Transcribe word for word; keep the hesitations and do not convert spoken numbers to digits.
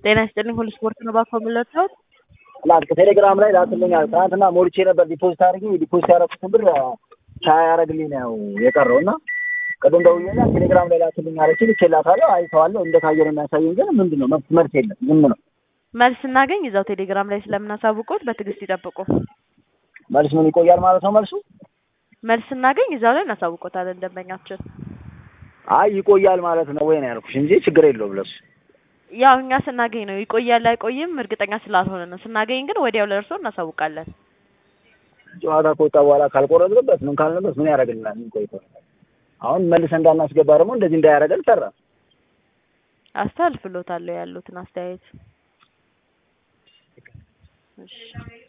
ጤና ይስጥልኝ ሁሉ ስፖርት ነው ባኮ ምለታው ላክ ቴሌግራም ላይ ላክልኛል ትናንትና ሞልቼ ነበር ዲፖዚት አድርጌ ዲፖዚት ያደረኩትን ብር ሳያረግልኝ ነው የቀረውና ቀደም ደውዬና ቴሌግራም ላይ ላክልኝ አለች ልኬላታለሁ አይተዋለሁ እንደታየረ የሚያሳየኝ ግን ምንድነው መልስ የለም ምን ነው መልስ እናገኝ እዛው ቴሌግራም ላይ ስለምናሳውቁት በትግስት ይጠብቁ መልስ ምን ይቆያል ማለት ነው መልሱ መልስ እናገኝ እዛው ላይ እናሳውቁታለን ደንበኛችን አይ ይቆያል ማለት ነው ወይ ነው ያልኩሽ እንጂ ችግር የለውም ለሱ ያው እኛ ስናገኝ ነው ይቆያል አይቆይም እርግጠኛ ስላልሆነ ነው ስናገኝ ግን ወዲያው ለርሶ እናሳውቃለን ጨዋታ ከወጣ በኋላ ካልቆረጥበት ምን ካልነበት ምን ያደርግልናል ምን ቆይቶ አሁን መልስ እንዳናስገባ ደግሞ እንደዚህ እንዳያረጋል ተራ አስተላልፍሎታል ያሉትን አስተያየት እሺ